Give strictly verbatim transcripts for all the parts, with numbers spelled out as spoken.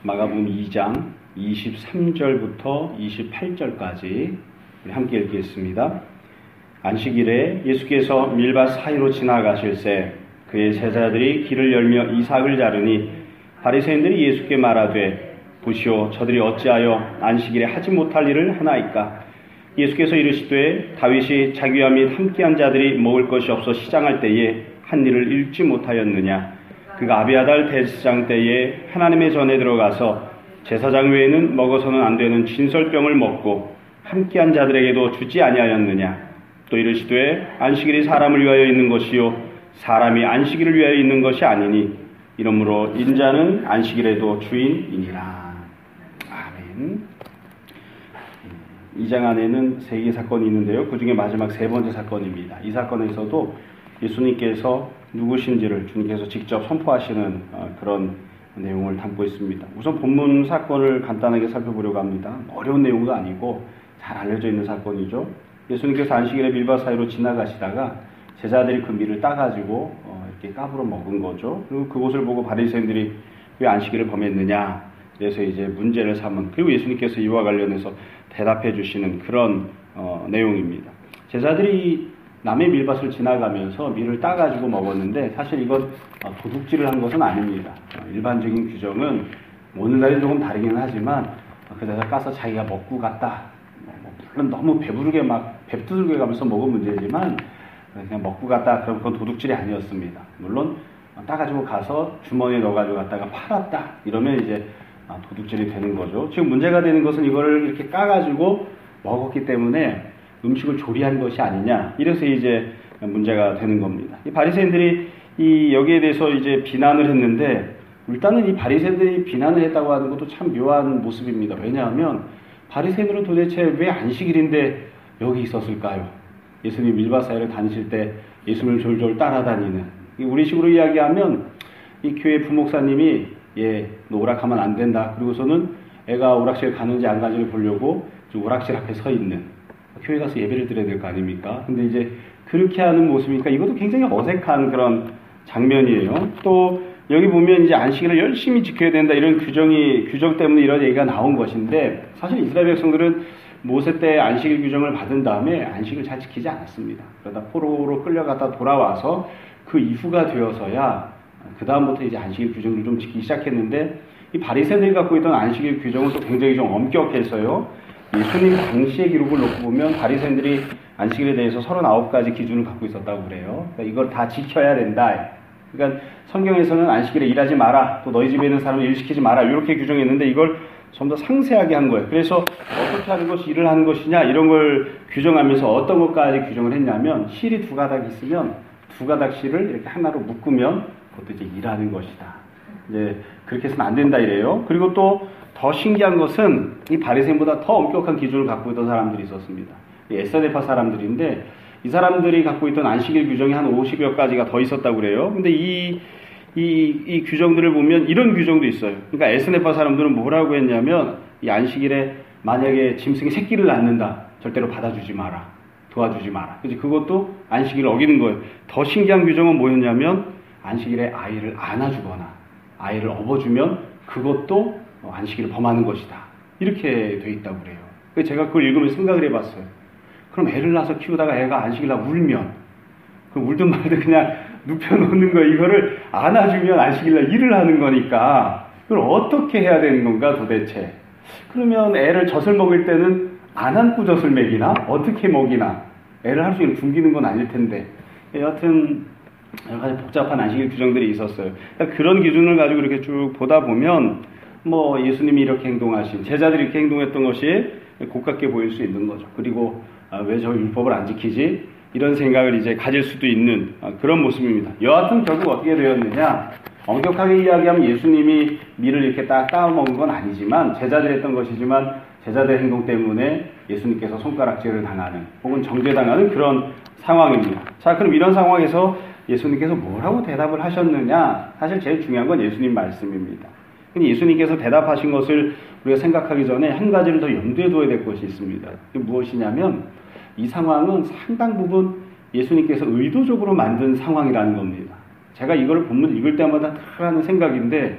마가복음 이 장 이십삼 절부터 이십팔 절까지 우리 함께 읽겠습니다. 안식일에 예수께서 밀밭 사이로 지나가실새 그의 제자들이 길을 열며 이삭을 자르니 바리새인들이 예수께 말하되 보시오 저들이 어찌하여 안식일에 하지 못할 일을 하나이까. 예수께서 이르시되 다윗이 자기와 및 함께한 자들이 먹을 것이 없어 시장할 때에 한 일을 잃지 못하였느냐. 그가 아비아달 대제사장 때에 하나님의 전에 들어가서 제사장 외에는 먹어서는 안 되는 진설병을 먹고 함께한 자들에게도 주지 아니하였느냐. 또 이르시되 안식일이 사람을 위하여 있는 것이요 사람이 안식일을 위하여 있는 것이 아니니 이러므로 인자는 안식일에도 주인이니라. 아멘. 이 장 안에는 세 개의 사건이 있는데요. 그 중에 마지막 세 번째 사건입니다. 이 사건에서도 예수님께서 누구신지를 주님께서 직접 선포하시는 그런 내용을 담고 있습니다. 우선 본문 사건을 간단하게 살펴보려고 합니다. 어려운 내용도 아니고 잘 알려져 있는 사건이죠. 예수님께서 안식일에 밀밭 사이로 지나가시다가 제자들이 그 밀을 따가지고 이렇게 까불어 먹은 거죠. 그리고 그것을 보고 바리새인들이 왜 안식일을 범했느냐, 그래서 이제 문제를 삼은, 그리고 예수님께서 이와 관련해서 대답해 주시는 그런 어, 내용입니다. 제자들이 남의 밀밭을 지나가면서 밀을 따가지고 먹었는데 사실 이건 도둑질을 한 것은 아닙니다. 일반적인 규정은 오늘날은 조금 다르긴 하지만 그래서 까서 자기가 먹고 갔다. 물론 너무 배부르게 막 배 두들겨 가면서 먹은 문제지만 그냥 먹고 갔다 그럼 그건 도둑질이 아니었습니다. 물론 따가지고 가서 주머니에 넣어가지고 갔다가 팔았다 이러면 이제 도둑질이 되는 거죠. 지금 문제가 되는 것은 이거를 이렇게 까가지고 먹었기 때문에 음식을 조리한 것이 아니냐, 이래서 이제 문제가 되는 겁니다. 이 바리새인들이 이 여기에 대해서 이제 비난을 했는데, 일단은 이 바리새인들이 비난을 했다고 하는 것도 참 묘한 모습입니다. 왜냐하면 바리새인들은 도대체 왜 안식일인데 여기 있었을까요? 예수님 밀밭 사이를 다니실 때 예수님을 졸졸 따라다니는, 우리식으로 이야기하면 이 교회 부목사님이 예, 너 오락하면 안 된다. 그리고서는 애가 오락실 가는지 안 가는지를 보려고 오락실 앞에 서 있는, 교회 가서 예배를 드려야 될 거 아닙니까? 근데 이제 그렇게 하는 모습이니까 이것도 굉장히 어색한 그런 장면이에요. 또 여기 보면 이제 안식일을 열심히 지켜야 된다 이런 규정이 규정 때문에 이런 얘기가 나온 것인데, 사실 이스라엘 백성들은 모세 때 안식일 규정을 받은 다음에 안식을 잘 지키지 않았습니다. 그러다 포로로 끌려갔다 돌아와서 그 이후가 되어서야 그 다음부터 이제 안식일 규정을 좀 지키기 시작했는데, 이 바리새인들이 갖고 있던 안식일 규정은 또 굉장히 좀 엄격해서요. 예수님 당시의 기록을 놓고 보면 바리새인들이 안식일에 대해서 서른아홉 가지 기준을 갖고 있었다고 그래요. 그러니까 이걸 다 지켜야 된다. 그러니까 성경에서는 안식일에 일하지 마라, 또 너희 집에 있는 사람을 일시키지 마라 이렇게 규정했는데 이걸 좀 더 상세하게 한 거예요. 그래서 어떻게 하는 것이 일을 하는 것이냐 이런 걸 규정하면서 어떤 것까지 규정을 했냐면, 실이 두 가닥 있으면 두 가닥 실을 이렇게 하나로 묶으면 그것도 이제 일하는 것이다. 이제 그렇게 해서는 안 된다 이래요. 그리고 또 더 신기한 것은 이 바리새인보다 더 엄격한 기준을 갖고 있던 사람들이 있었습니다. 에스더네파 사람들인데 이 사람들이 갖고 있던 안식일 규정이 한 오십여 가지가 더 있었다고 그래요. 근데 이, 이, 이 규정들을 보면 이런 규정도 있어요. 그러니까 에스더네파 사람들은 뭐라고 했냐면, 이 안식일에 만약에 짐승이 새끼를 낳는다, 절대로 받아주지 마라, 도와주지 마라. 그래서 그것도 안식일을 어기는 거예요. 더 신기한 규정은 뭐였냐면, 안식일에 아이를 안아주거나 아이를 업어주면 그것도 안식일을 범하는 것이다. 이렇게 돼 있다고 그래요. 그래서 제가 그걸 읽으면서 생각을 해봤어요. 그럼 애를 낳아서 키우다가 애가 안식일날 울면, 그 울든 말든 그냥 눕혀놓는 거, 이거를 안아주면 안식일날 일을 하는 거니까 그걸 어떻게 해야 되는 건가 도대체. 그러면 애를 젖을 먹일 때는 안 안고 젖을 먹이나 어떻게 먹이나, 애를 할 수 있는 굶기는 건 아닐 텐데. 여하튼 여러 가지 복잡한 안식일 규정들이 있었어요. 그러니까 그런 기준을 가지고 이렇게 쭉 보다 보면 뭐 예수님이 이렇게 행동하신, 제자들이 이렇게 행동했던 것이 고깝게 보일 수 있는 거죠. 그리고 아, 왜 저 율법을 안 지키지? 이런 생각을 이제 가질 수도 있는 아, 그런 모습입니다. 여하튼 결국 어떻게 되었느냐? 엄격하게 이야기하면 예수님이 밀을 이렇게 딱 까먹은 건 아니지만 제자들이 했던 것이지만 제자들의 행동 때문에 예수님께서 손가락질을 당하는 혹은 정죄당하는 그런 상황입니다. 자, 그럼 이런 상황에서 예수님께서 뭐라고 대답을 하셨느냐? 사실 제일 중요한 건 예수님 말씀입니다. 근데 예수님께서 대답하신 것을 우리가 생각하기 전에 한 가지를 더 염두에 둬야 될 것이 있습니다. 그게 무엇이냐면, 이 상황은 상당 부분 예수님께서 의도적으로 만든 상황이라는 겁니다. 제가 이걸 본문 읽을 때마다 하는 생각인데,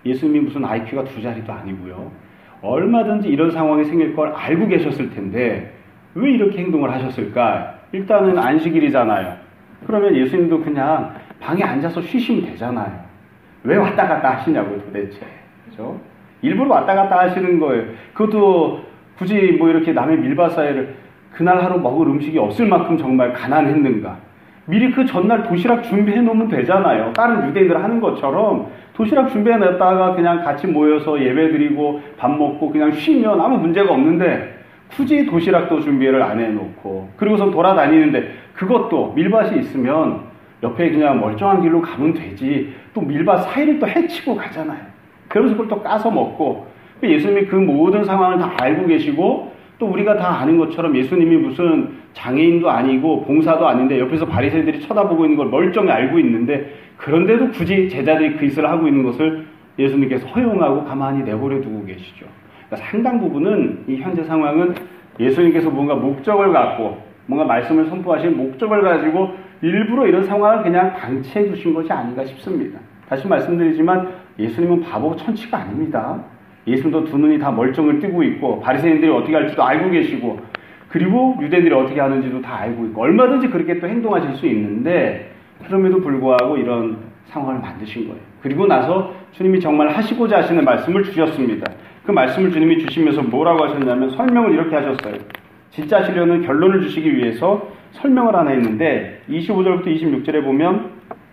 예수님이 무슨 아이큐가 두 자리도 아니고요. 얼마든지 이런 상황이 생길 걸 알고 계셨을 텐데 왜 이렇게 행동을 하셨을까? 일단은 안식일이잖아요. 그러면 예수님도 그냥 방에 앉아서 쉬시면 되잖아요. 왜 왔다 갔다 하시냐고요, 도대체. 그죠? 일부러 왔다 갔다 하시는 거예요. 그것도 굳이 뭐 이렇게 남의 밀밭 사이를 그날 하루 먹을 음식이 없을 만큼 정말 가난했는가? 미리 그 전날 도시락 준비해 놓으면 되잖아요. 다른 유대인들 하는 것처럼 도시락 준비해 놨다가 그냥 같이 모여서 예배 드리고 밥 먹고 그냥 쉬면 아무 문제가 없는데 굳이 도시락도 준비를 안 해놓고 그리고선 돌아다니는데 그것도 밀밭이 있으면 옆에 그냥 멀쩡한 길로 가면 되지 또 밀밭 사이를 또 헤치고 가잖아요. 그러면서 그걸 또 까서 먹고 예수님이 그 모든 상황을 다 알고 계시고 또 우리가 다 아는 것처럼 예수님이 무슨 장애인도 아니고 봉사도 아닌데 옆에서 바리새인들이 쳐다보고 있는 걸 멀쩡히 알고 있는데 그런데도 굳이 제자들이 그 짓을 하고 있는 것을 예수님께서 허용하고 가만히 내버려 두고 계시죠. 그러니까 상당 부분은 이 현재 상황은 예수님께서 뭔가 목적을 갖고 뭔가 말씀을 선포하신 목적을 가지고 일부러 이런 상황을 그냥 방치해 두신 것이 아닌가 싶습니다. 다시 말씀드리지만 예수님은 바보 천치가 아닙니다. 예수님도 두 눈이 다 멀쩡을 뜨고 있고 바리새인들이 어떻게 할지도 알고 계시고 그리고 유대인들이 어떻게 하는지도 다 알고 있고 얼마든지 그렇게 또 행동하실 수 있는데 그럼에도 불구하고 이런 상황을 만드신 거예요. 그리고 나서 주님이 정말 하시고자 하시는 말씀을 주셨습니다. 그 말씀을 주님이 주시면서 뭐라고 하셨냐면 설명을 이렇게 하셨어요. 진짜 하시려는 결론을 주시기 위해서 설명을 하나 했는데 이십오 절부터 이십육 절에 보면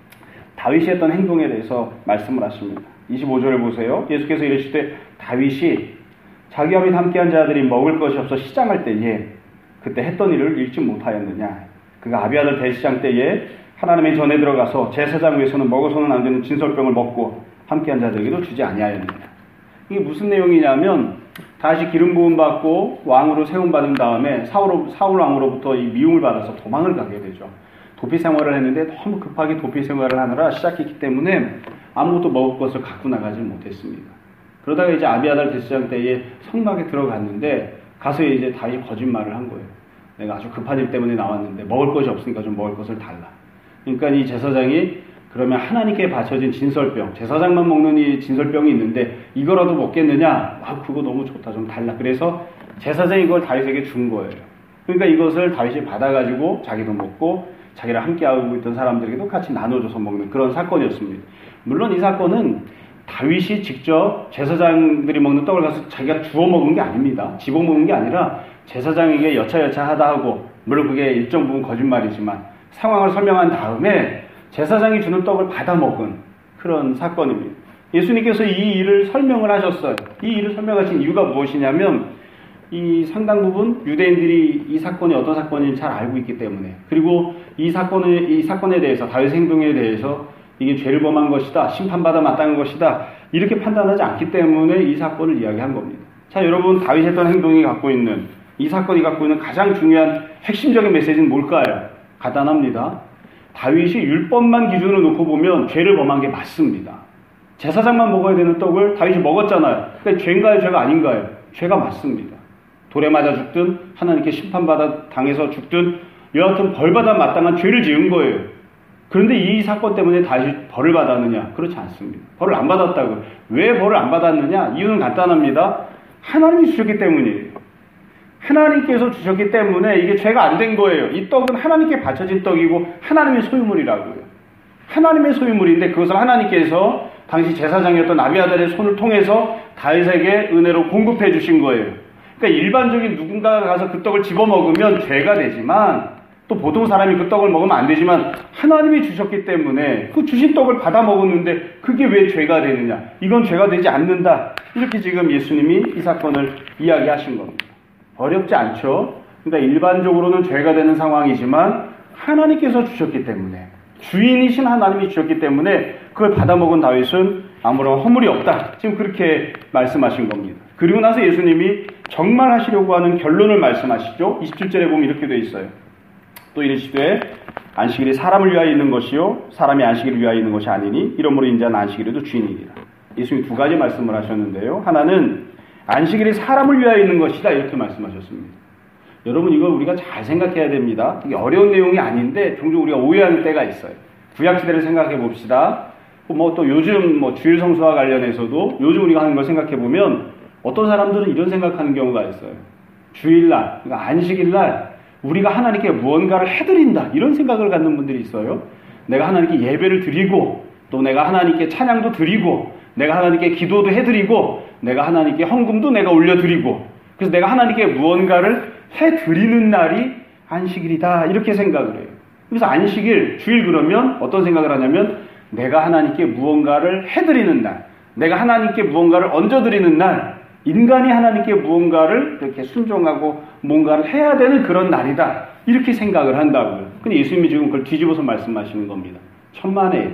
다윗이 했던 행동에 대해서 말씀을 하십니다. 이십오 절을 보세요. 예수께서 이르시되 다윗이 자기와 및 함께한 자들이 먹을 것이 없어 시장할 때에 그때 했던 일을 읽지 못하였느냐. 그가 아비아들 대시장 때에 하나님의 전에 들어가서 제사장 위에서는 먹어서는 안 되는 진설병을 먹고 함께한 자들에게도 주지 아니하였느냐. 이게 무슨 내용이냐면 다시 기름 부음 받고 왕으로 세움 받은 다음에 사울, 사울 왕으로부터 이 미움을 받아서 도망을 가게 되죠. 도피 생활을 했는데 너무 급하게 도피 생활을 하느라 시작했기 때문에 아무것도 먹을 것을 갖고 나가지 못했습니다. 그러다가 이제 아비아달 대제사장 때에 성막에 들어갔는데 가서 이제 다시 거짓말을 한 거예요. 내가 아주 급한 일 때문에 나왔는데 먹을 것이 없으니까 좀 먹을 것을 달라. 그러니까 이 제사장이 그러면 하나님께 바쳐진 진설병, 제사장만 먹는 이 진설병이 있는데 이거라도 먹겠느냐? 아, 그거 너무 좋다. 좀 달라. 그래서 제사장이 이걸 다윗에게 준 거예요. 그러니까 이것을 다윗이 받아가지고 자기도 먹고 자기랑 함께하고 있던 사람들에게도 같이 나눠줘서 먹는 그런 사건이었습니다. 물론 이 사건은 다윗이 직접 제사장들이 먹는 떡을 가서 자기가 주워 먹은 게 아닙니다. 집어 먹은 게 아니라 제사장에게 여차여차하다 하고 물론 그게 일정 부분 거짓말이지만 상황을 설명한 다음에 제사장이 주는 떡을 받아 먹은 그런 사건입니다. 예수님께서 이 일을 설명을 하셨어요. 이 일을 설명하신 이유가 무엇이냐면 이 상당 부분 유대인들이 이 사건이 어떤 사건인지 잘 알고 있기 때문에 그리고 이 사건을 이 사건에 대해서 다윗 행동에 대해서 이게 죄를 범한 것이다, 심판받아 마땅한 것이다 이렇게 판단하지 않기 때문에 이 사건을 이야기한 겁니다. 자, 여러분 다윗이 했던 행동이 갖고 있는 이 사건이 갖고 있는 가장 중요한 핵심적인 메시지는 뭘까요? 간단합니다. 다윗이 율법만 기준으로 놓고 보면 죄를 범한 게 맞습니다. 제사장만 먹어야 되는 떡을 다윗이 먹었잖아요. 그러니까 죄인가요, 죄가 아닌가요? 죄가 맞습니다. 돌에 맞아 죽든 하나님께 심판받아 당해서 죽든 여하튼 벌받아 마땅한 죄를 지은 거예요. 그런데 이 사건 때문에 다시 벌을 받았느냐? 그렇지 않습니다. 벌을 안 받았다고요. 왜 벌을 안 받았느냐? 이유는 간단합니다. 하나님이 주셨기 때문이에요. 하나님께서 주셨기 때문에 이게 죄가 안 된 거예요. 이 떡은 하나님께 바쳐진 떡이고 하나님의 소유물이라고요. 하나님의 소유물인데 그것을 하나님께서 당시 제사장이었던 아비아달의 손을 통해서 다윗에게 은혜로 공급해 주신 거예요. 그러니까 일반적인 누군가가 가서 그 떡을 집어먹으면 죄가 되지만 또 보통 사람이 그 떡을 먹으면 안 되지만 하나님이 주셨기 때문에 그 주신 떡을 받아 먹었는데 그게 왜 죄가 되느냐? 이건 죄가 되지 않는다. 이렇게 지금 예수님이 이 사건을 이야기하신 겁니다. 어렵지 않죠? 그러니까 일반적으로는 죄가 되는 상황이지만 하나님께서 주셨기 때문에 주인이신 하나님이 주셨기 때문에 그걸 받아 먹은 다윗은 아무런 허물이 없다. 지금 그렇게 말씀하신 겁니다. 그리고 나서 예수님이 정말 하시려고 하는 결론을 말씀하시죠. 이십칠 절에 보면 이렇게 되어 있어요. 또 이르시되 안식일이 사람을 위하여 있는 것이요 사람이 안식일을 위하여 있는 것이 아니니 이러므로 인자는 안식일에도 주인이니라. 예수님이 두 가지 말씀을 하셨는데요. 하나는 안식일이 사람을 위하여 있는 것이다 이렇게 말씀하셨습니다. 여러분 이걸 우리가 잘 생각해야 됩니다. 이게 어려운 내용이 아닌데 종종 우리가 오해하는 때가 있어요. 구약시대를 생각해 봅시다. 뭐 또 요즘 뭐 주일 성수와 관련해서도 요즘 우리가 하는 걸 생각해 보면 어떤 사람들은 이런 생각하는 경우가 있어요. 주일날, 그러니까 안식일날 우리가 하나님께 무언가를 해드린다 이런 생각을 갖는 분들이 있어요. 내가 하나님께 예배를 드리고 또 내가 하나님께 찬양도 드리고 내가 하나님께 기도도 해드리고 내가 하나님께 헌금도 내가 올려드리고 그래서 내가 하나님께 무언가를 해드리는 날이 안식일이다 이렇게 생각을 해요. 그래서 안식일, 주일 그러면 어떤 생각을 하냐면 내가 하나님께 무언가를 해드리는 날, 내가 하나님께 무언가를 얹어드리는 날, 인간이 하나님께 무언가를 이렇게 순종하고 뭔가를 해야 되는 그런 날이다 이렇게 생각을 한다고요. 근데 예수님이 지금 그걸 뒤집어서 말씀하시는 겁니다. 천만에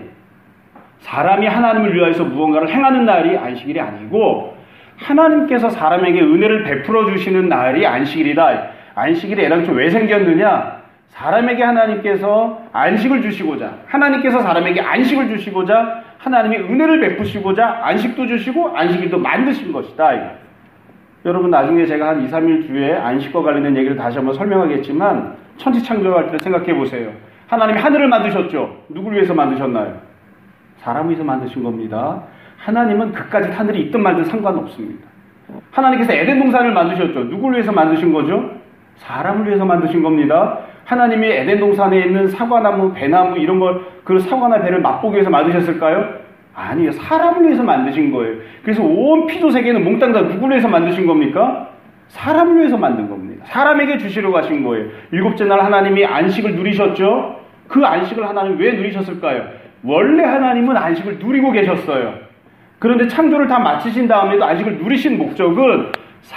사람이 하나님을 위하여서 무언가를 행하는 날이 안식일이 아니고 하나님께서 사람에게 은혜를 베풀어 주시는 날이 안식일이다. 안식일이 애당초 왜 생겼느냐? 사람에게 하나님께서 안식을 주시고자 하나님께서 사람에게 안식을 주시고자 하나님이 은혜를 베푸시고자 안식도 주시고 안식일도 만드신 것이다. 이거. 여러분 나중에 제가 한 이, 삼 일 뒤에 안식과 관련된 얘기를 다시 한번 설명하겠지만 천지창조할 때 생각해 보세요. 하나님이 하늘을 만드셨죠. 누구를 위해서 만드셨나요? 사람을 위해서 만드신 겁니다. 하나님은 그까짓 하늘이 있든 말든 상관없습니다. 하나님께서 에덴 동산을 만드셨죠. 누구를 위해서 만드신 거죠? 사람을 위해서 만드신 겁니다. 하나님이 에덴 동산에 있는 사과나무, 배나무 이런 걸 그 사과나 배를 맛보기 위해서 만드셨을까요? 아니요. 사람을 위해서 만드신 거예요. 그래서 온 피조 세계는 몽땅 다 누구를 위해서 만드신 겁니까? 사람을 위해서 만든 겁니다. 사람에게 주시려고 하신 거예요. 일곱째 날 하나님이 안식을 누리셨죠? 그 안식을 하나님 왜 누리셨을까요? 원래 하나님은 안식을 누리고 계셨어요. 그런데 창조를 다 마치신 다음에도 안식을 누리신 목적은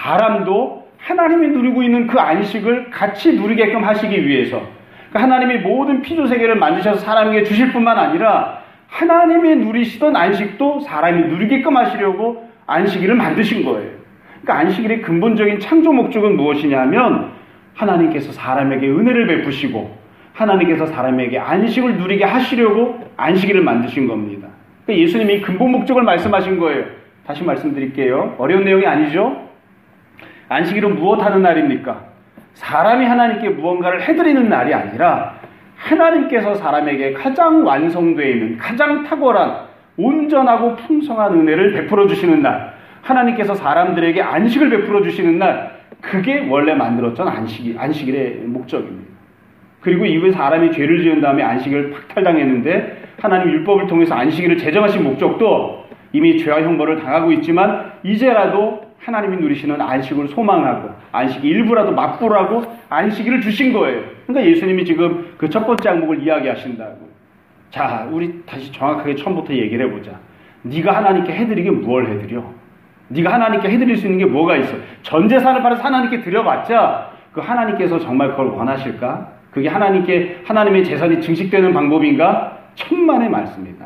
사람도 하나님이 누리고 있는 그 안식을 같이 누리게끔 하시기 위해서 그러니까 하나님이 모든 피조세계를 만드셔서 사람에게 주실 뿐만 아니라 하나님이 누리시던 안식도 사람이 누리게끔 하시려고 안식일을 만드신 거예요. 그러니까 안식일의 근본적인 창조 목적은 무엇이냐면 하나님께서 사람에게 은혜를 베푸시고 하나님께서 사람에게 안식을 누리게 하시려고 안식일을 만드신 겁니다. 그러니까 예수님이 근본 목적을 말씀하신 거예요. 다시 말씀드릴게요. 어려운 내용이 아니죠? 안식일은 무엇 하는 날입니까? 사람이 하나님께 무언가를 해드리는 날이 아니라 하나님께서 사람에게 가장 완성되어 있는 가장 탁월한 온전하고 풍성한 은혜를 베풀어 주시는 날, 하나님께서 사람들에게 안식을 베풀어 주시는 날, 그게 원래 만들었던 안식일, 안식일의 목적입니다. 그리고 이후에 사람이 죄를 지은 다음에 안식일을 박탈당했는데 하나님 율법을 통해서 안식일을 제정하신 목적도 이미 죄와 형벌을 당하고 있지만 이제라도 하나님이 누리시는 안식을 소망하고 안식 일부라도 맛보라고 안식일을 주신 거예요. 그러니까 예수님이 지금 그 첫 번째 항목을 이야기하신다고. 자, 우리 다시 정확하게 처음부터 얘기를 해보자. 네가 하나님께 해드리게 뭘 해드려? 네가 하나님께 해드릴 수 있는 게 뭐가 있어? 전 재산을 팔아서 하나님께 드려봤자 그 하나님께서 정말 그걸 원하실까? 그게 하나님께 하나님의 재산이 증식되는 방법인가? 천만의 말씀이다.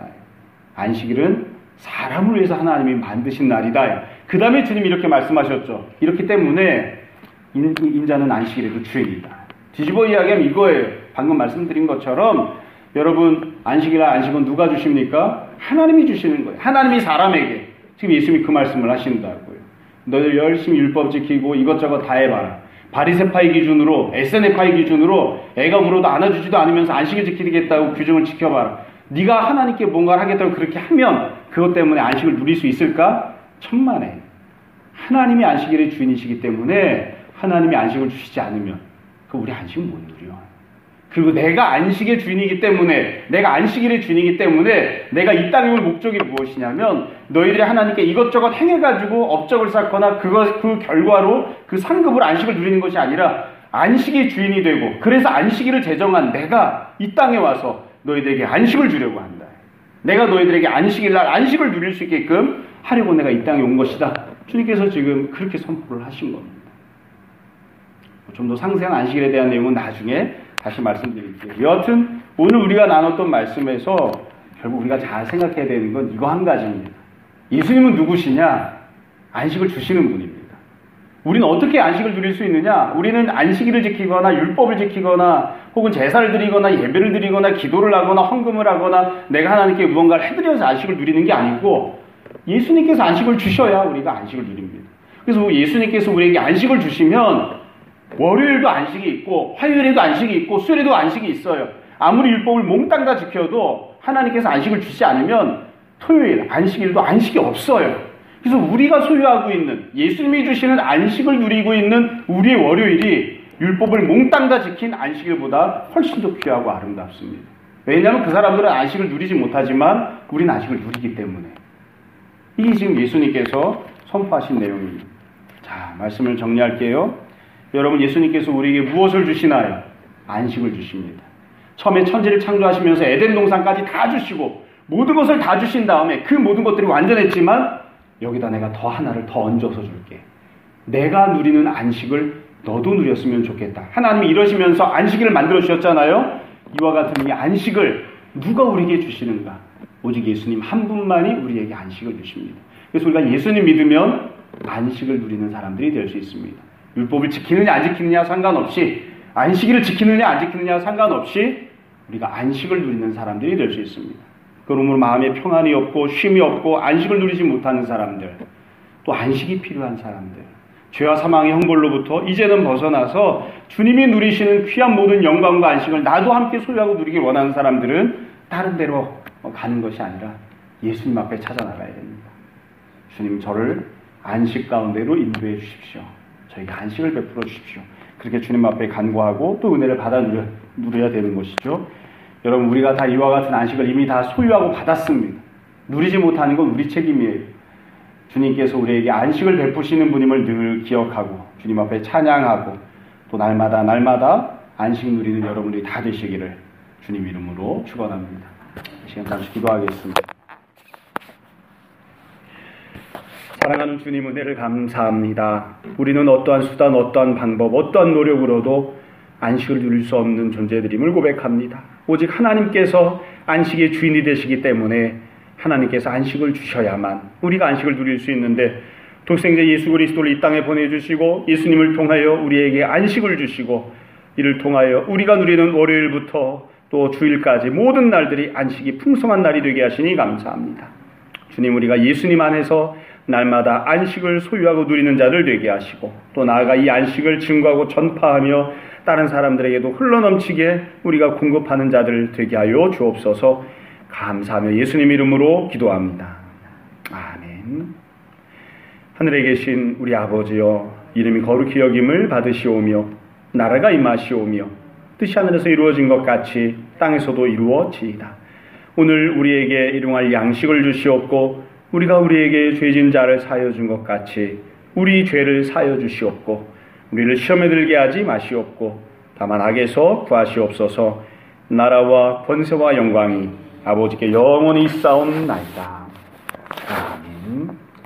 안식일은 사람을 위해서 하나님이 만드신 날이다. 그 다음에 주님이 이렇게 말씀하셨죠. 이렇기 때문에 인, 인자는 안식일에도 주일이다. 뒤집어 이야기하면 이거예요. 방금 말씀드린 것처럼 여러분 안식일 안식은 누가 주십니까? 하나님이 주시는 거예요. 하나님이 사람에게. 지금 예수님이 그 말씀을 하신다고요. 너희들 열심히 율법 지키고 이것저것 다 해봐라. 바리새파의 기준으로 에스엔에파의 기준으로 애가 울어도 안아주지도 않으면서 안식일 지키겠다고 규정을 지켜봐라. 네가 하나님께 뭔가를 하겠다고 그렇게 하면 그것 때문에 안식을 누릴 수 있을까? 천만에. 하나님이 안식일의 주인이시기 때문에 하나님이 안식을 주시지 않으면 그 우리 안식은 못 누려. 그리고 내가 안식의 주인이기 때문에 내가 안식일의 주인이기 때문에 내가 이 땅에 올 목적이 무엇이냐면 너희들이 하나님께 이것저것 행해가지고 업적을 쌓거나 그것, 그 결과로 그 상급을 안식을 누리는 것이 아니라 안식의 주인이 되고 그래서 안식일을 제정한 내가 이 땅에 와서 너희들에게 안식을 주려고 한다. 내가 너희들에게 안식일 날 안식을 누릴 수 있게끔 하려고 내가 이 땅에 온 것이다. 주님께서 지금 그렇게 선포를 하신 겁니다. 좀 더 상세한 안식일에 대한 내용은 나중에 다시 말씀드릴게요. 여하튼 오늘 우리가 나눴던 말씀에서 결국 우리가 잘 생각해야 되는 건 이거 한 가지입니다. 예수님은 누구시냐? 안식을 주시는 분입니다. 우리는 어떻게 안식을 누릴 수 있느냐? 우리는 안식일을 지키거나 율법을 지키거나 혹은 제사를 드리거나 예배를 드리거나 기도를 하거나 헌금을 하거나 내가 하나님께 무언가를 해드려서 안식을 누리는 게 아니고 예수님께서 안식을 주셔야 우리가 안식을 누립니다. 그래서 예수님께서 우리에게 안식을 주시면 월요일도 안식이 있고 화요일에도 안식이 있고 수요일에도 안식이 있어요. 아무리 율법을 몽땅 다 지켜도 하나님께서 안식을 주시지 않으면 토요일, 안식일도 안식이 없어요. 그래서 우리가 소유하고 있는, 예수님이 주시는 안식을 누리고 있는 우리의 월요일이 율법을 몽땅 다 지킨 안식일보다 훨씬 더 귀하고 아름답습니다. 왜냐하면 그 사람들은 안식을 누리지 못하지만 우리는 안식을 누리기 때문에. 이게 지금 예수님께서 선포하신 내용입니다. 자, 말씀을 정리할게요. 여러분, 예수님께서 우리에게 무엇을 주시나요? 안식을 주십니다. 처음에 천지를 창조하시면서 에덴 동산까지 다 주시고 모든 것을 다 주신 다음에 그 모든 것들이 완전했지만 여기다 내가 더 하나를 더 얹어서 줄게. 내가 누리는 안식을 너도 누렸으면 좋겠다. 하나님이 이러시면서 안식일을 만들어 주셨잖아요. 이와 같은 이 안식을 누가 우리에게 주시는가? 오직 예수님 한 분만이 우리에게 안식을 주십니다. 그래서 우리가 예수님 믿으면 안식을 누리는 사람들이 될 수 있습니다. 율법을 지키느냐 안 지키느냐 상관없이, 안식일을 지키느냐 안 지키느냐 상관없이 우리가 안식을 누리는 사람들이 될 수 있습니다. 그러므로 마음에 평안이 없고 쉼이 없고 안식을 누리지 못하는 사람들, 또 안식이 필요한 사람들, 죄와 사망의 형벌로부터 이제는 벗어나서 주님이 누리시는 귀한 모든 영광과 안식을 나도 함께 소유하고 누리길 원하는 사람들은 다른 데로 가는 것이 아니라 예수님 앞에 찾아 나가야 됩니다. 주님, 저를 안식 가운데로 인도해 주십시오. 저에게 안식을 베풀어 주십시오. 그렇게 주님 앞에 간구하고 또 은혜를 받아 누려, 누려야 되는 것이죠. 여러분, 우리가 다 이와 같은 안식을 이미 다 소유하고 받았습니다. 누리지 못하는 건 우리 책임이에요. 주님께서 우리에게 안식을 베푸시는 분임을 늘 기억하고 주님 앞에 찬양하고 또 날마다 날마다 안식 누리는 여러분들이 다 되시기를 주님 이름으로 축원합니다. 시간 잠시 기도하겠습니다. 사랑하는 주님, 은혜를 감사합니다. 우리는 어떠한 수단, 어떠한 방법, 어떠한 노력으로도 안식을 누릴 수 없는 존재들임을 고백합니다. 오직 하나님께서 안식의 주인이 되시기 때문에 하나님께서 안식을 주셔야만 우리가 안식을 누릴 수 있는데, 독생자 예수 그리스도를 이 땅에 보내주시고 예수님을 통하여 우리에게 안식을 주시고, 이를 통하여 우리가 누리는 월요일부터 또 주일까지 모든 날들이 안식이 풍성한 날이 되게 하시니 감사합니다. 주님, 우리가 예수님 안에서 날마다 안식을 소유하고 누리는 자들 되게 하시고, 또 나아가 이 안식을 증거하고 전파하며 다른 사람들에게도 흘러넘치게 우리가 공급하는 자들 되게 하여 주옵소서. 감사하며 예수님 이름으로 기도합니다. 아멘. 하늘에 계신 우리 아버지여, 이름이 거룩히 여김을 받으시오며 나라가 임하시오며 뜻이 하늘에서 이루어진 것 같이 땅에서도 이루어지이다. 오늘 우리에게 일용할 양식을 주시옵고, 우리가 우리에게 죄진 자를 사하여 준 것 같이 우리 죄를 사하여 주시옵고, 우리를 시험에 들게 하지 마시옵고 다만 악에서 구하시옵소서. 나라와 권세와 영광이 아버지께 영원히 있사옵나이다.